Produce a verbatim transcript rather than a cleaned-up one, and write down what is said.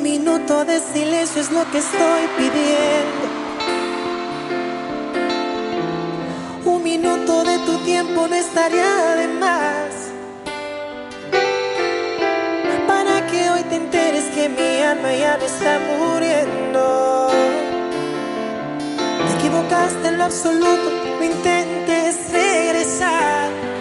minuto de silencio es lo que estoy pidiendo. Un minuto de tu tiempo no estaría de más, para que hoy te enteres que mi alma ya no está muriendo. Te equivocaste en lo absoluto, no intentes regresar.